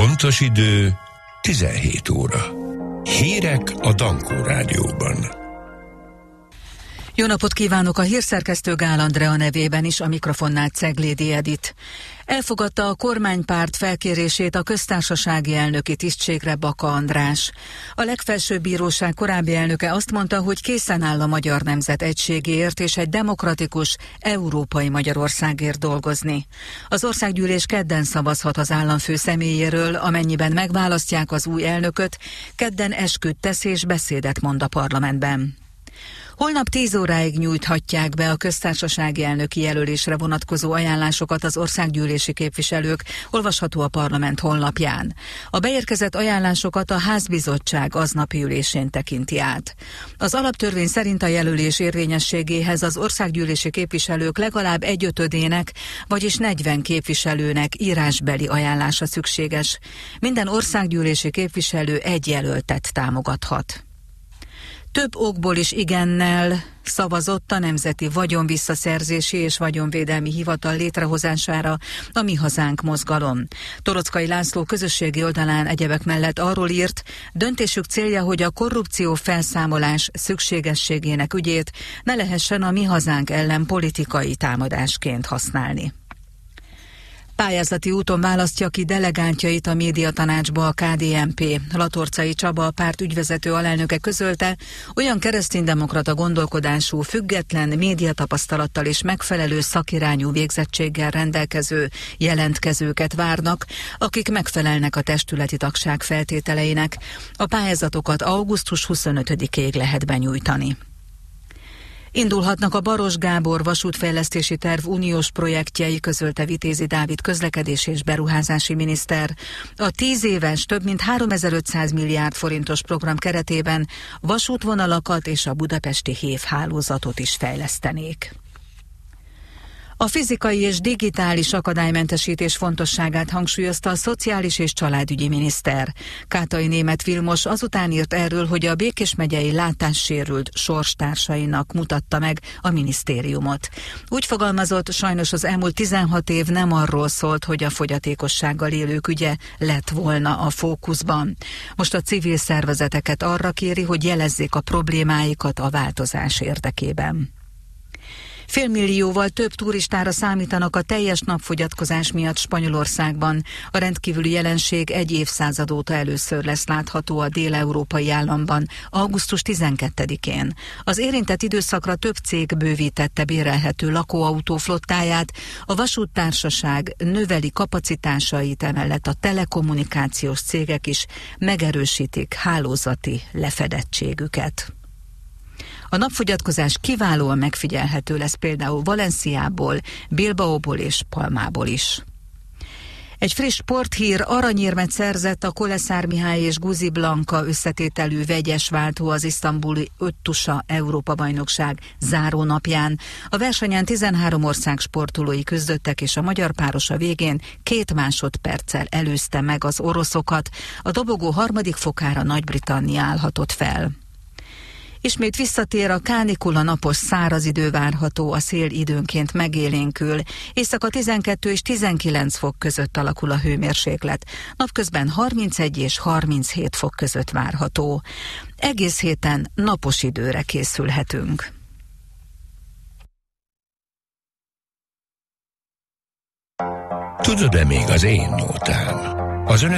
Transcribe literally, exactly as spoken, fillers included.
Pontos idő tizenhét óra. Hírek a Dankó Rádióban. Jó napot kívánok, a hírszerkesztő Gál Andrea nevében is, a mikrofonnál Ceglédi Edit. Elfogadta a kormánypárt felkérését a köztársasági elnöki tisztségre Baka András. A legfelsőbb bíróság korábbi elnöke azt mondta, hogy készen áll a magyar nemzet egységéért és egy demokratikus, európai Magyarországért dolgozni. Az országgyűlés kedden szavazhat az államfő személyéről, amennyiben megválasztják az új elnököt, kedden esküt tesz és beszédet mond a parlamentben. Holnap tíz óráig nyújthatják be a köztársasági elnöki jelölésre vonatkozó ajánlásokat az országgyűlési képviselők, olvasható a parlament honlapján. A beérkezett ajánlásokat a házbizottság aznapi ülésén tekinti át. Az alaptörvény szerint a jelölés érvényességéhez az országgyűlési képviselők legalább egyötödének, vagyis negyven képviselőnek írásbeli ajánlása szükséges. Minden országgyűlési képviselő egy jelöltet támogathat. Több okból is igennel szavazott a Nemzeti Vagyonvisszaszerzési és Vagyonvédelmi Hivatal létrehozására a Mi Hazánk mozgalom. Toroczkai László közösségi oldalán egyebek mellett arról írt, döntésük célja, hogy a korrupció felszámolás szükségességének ügyét ne lehessen a Mi Hazánk ellen politikai támadásként használni. Pályázati úton választja ki delegántjait a médiatanácsba a ká dé en pé. Latorcai Csaba, a párt ügyvezető alelnöke közölte, olyan kereszténydemokrata gondolkodású, független médiatapasztalattal és megfelelő szakirányú végzettséggel rendelkező jelentkezőket várnak, akik megfelelnek a testületi tagság feltételeinek. A pályázatokat augusztus huszonötödikéig lehet benyújtani. Indulhatnak a Baros Gábor vasútfejlesztési terv uniós projektjei, közölte Vitézi Dávid közlekedés és beruházási miniszter. A tíz éves, több mint háromezer-ötszáz milliárd forintos program keretében vasútvonalakat és a budapesti hévhálózatot is fejlesztenék. A fizikai és digitális akadálymentesítés fontosságát hangsúlyozta a szociális és családügyi miniszter. Kátai Németh Vilmos azután írt erről, hogy a Békés megyei látássérült sorstársainak mutatta meg a minisztériumot. Úgy fogalmazott, sajnos az elmúlt tizenhat év nem arról szólt, hogy a fogyatékossággal élők ügye lett volna a fókuszban. Most a civil szervezeteket arra kéri, hogy jelezzék a problémáikat a változás érdekében. Félmillióval több turistára számítanak a teljes napfogyatkozás miatt Spanyolországban. A rendkívüli jelenség egy évszázad óta először lesz látható a dél-európai államban, augusztus tizenkettedikén. Az érintett időszakra több cég bővítette bérelhető lakóautó flottáját, a vasúttársaság növeli kapacitásait, emellett a telekommunikációs cégek is megerősítik hálózati lefedettségüket. A napfogyatkozás kiválóan megfigyelhető lesz például Valenciából, Bilbaóból és Palmából is. Egy friss sporthír: aranyérmet szerzett a Koleszár Mihály és Guzi Blanka összetételű vegyes váltó az isztambuli Öttusa Európa-bajnokság zárónapján. A versenyen tizenhárom ország sportolói küzdöttek, és a magyar páros a végén két másodperccel előzte meg az oroszokat. A dobogó harmadik fokára Nagy-Britannia állhatott fel. Ismét visszatér a kánikula, napos száraz idő várható, a szél időnként megélénkül. Éjszaka tizenkettő és tizenkilenc fok között alakul a hőmérséklet. Napközben harmincegy és harminchét fok között várható. Egész héten napos időre készülhetünk. Tudod-e még az én nótám? Az ön